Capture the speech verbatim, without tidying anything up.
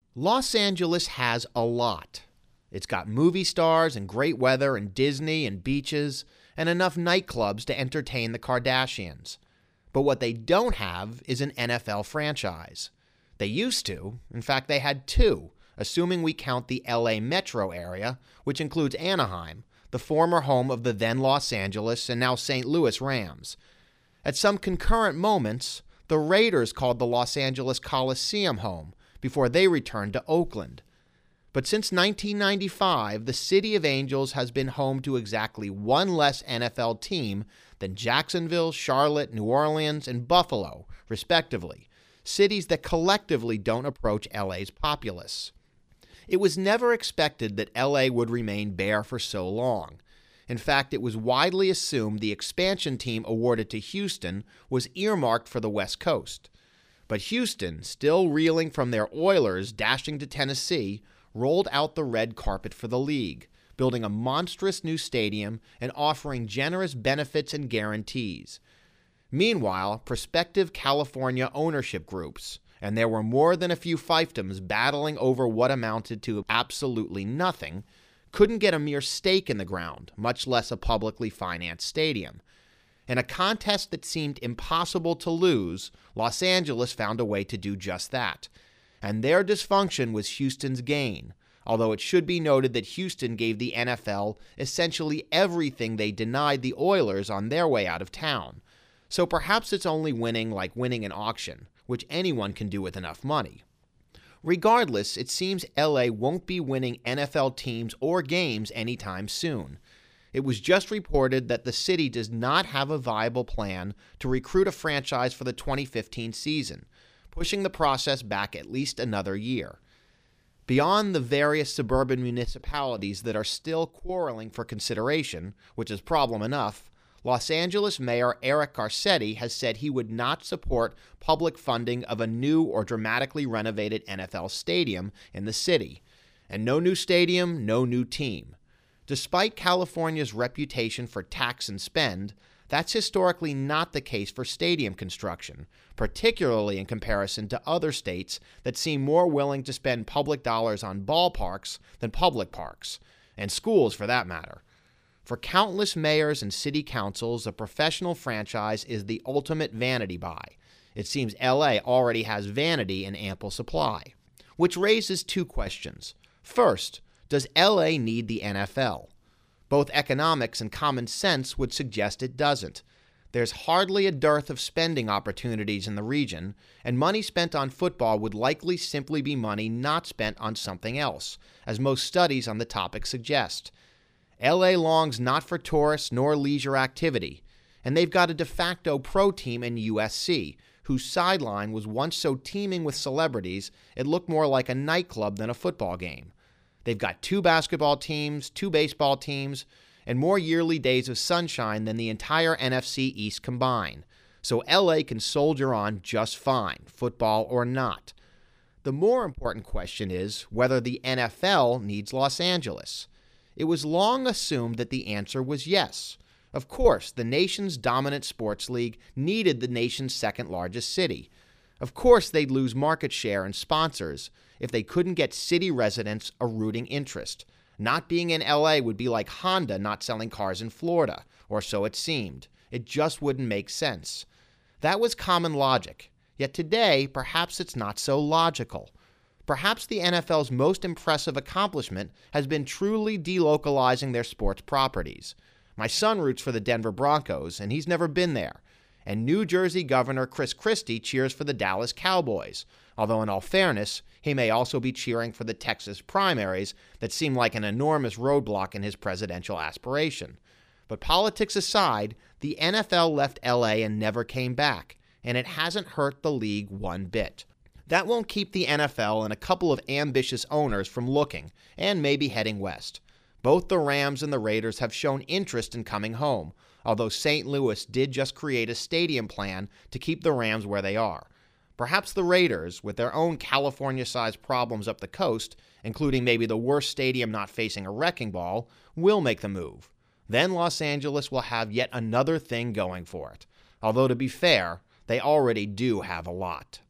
Los Angeles has a lot. It's got movie stars and great weather and Disney and beaches and enough nightclubs to entertain the Kardashians. But what they don't have is an N F L franchise. They used to. In fact, they had two, assuming we count the L A metro area, which includes Anaheim, the former home of the then Los Angeles and now Saint Louis Rams. At some concurrent moments, the Raiders called the Los Angeles Coliseum home before they returned to Oakland. But since nineteen ninety-five, the City of Angels has been home to exactly one less N F L team than Jacksonville, Charlotte, New Orleans, and Buffalo, respectively, cities that collectively don't approach L A's populace. It was never expected that L A would remain bare for so long. In fact, it was widely assumed the expansion team awarded to Houston was earmarked for the West Coast. But Houston, still reeling from their Oilers dashing to Tennessee, rolled out the red carpet for the league, building a monstrous new stadium and offering generous benefits and guarantees. Meanwhile, prospective California ownership groups, and there were more than a few fiefdoms battling over what amounted to absolutely nothing, couldn't get a mere stake in the ground, much less a publicly financed stadium. In a contest that seemed impossible to lose, Los Angeles found a way to do just that. And their dysfunction was Houston's gain, although it should be noted that Houston gave the N F L essentially everything they denied the Oilers on their way out of town. So perhaps it's only winning like winning an auction, which anyone can do with enough money. Regardless, it seems L A won't be winning N F L teams or games anytime soon. It was just reported that the city does not have a viable plan to recruit a franchise for the twenty fifteen season, pushing the process back at least another year. Beyond the various suburban municipalities that are still quarreling for consideration, which is problem enough, Los Angeles Mayor Eric Garcetti has said he would not support public funding of a new or dramatically renovated N F L stadium in the city. And no new stadium, no new team. Despite California's reputation for tax and spend, that's historically not the case for stadium construction, particularly in comparison to other states that seem more willing to spend public dollars on ballparks than public parks, and schools for that matter. For countless mayors and city councils, a professional franchise is the ultimate vanity buy. It seems L A already has vanity in ample supply. Which raises two questions. First, does L A need the N F L? Both economics and common sense would suggest it doesn't. There's hardly a dearth of spending opportunities in the region, and money spent on football would likely simply be money not spent on something else, as most studies on the topic suggest. L A longs not for tourists nor leisure activity, and they've got a de facto pro team in U S C, whose sideline was once so teeming with celebrities it looked more like a nightclub than a football game. They've got two basketball teams, two baseball teams, and more yearly days of sunshine than the entire N F C East combined. So L A can soldier on just fine, football or not. The more important question is whether the N F L needs Los Angeles. It was long assumed that the answer was yes. Of course, the nation's dominant sports league needed the nation's second largest city. Of course, they'd lose market share and sponsors if they couldn't get city residents a rooting interest. Not being in L A would be like Honda not selling cars in Florida, or so it seemed. It just wouldn't make sense. That was common logic. Yet today, perhaps it's not so logical. Perhaps the N F L's most impressive accomplishment has been truly delocalizing their sports properties. My son roots for the Denver Broncos, and he's never been there. And New Jersey Governor Chris Christie cheers for the Dallas Cowboys, although in all fairness, he may also be cheering for the Texas primaries that seem like an enormous roadblock in his presidential aspiration. But politics aside, the N F L left L A and never came back, and it hasn't hurt the league one bit. That won't keep the N F L and a couple of ambitious owners from looking, and maybe heading west. Both the Rams and the Raiders have shown interest in coming home, although Saint Louis did just create a stadium plan to keep the Rams where they are. Perhaps the Raiders, with their own California-sized problems up the coast, including maybe the worst stadium not facing a wrecking ball, will make the move. Then Los Angeles will have yet another thing going for it. Although to be fair, they already do have a lot.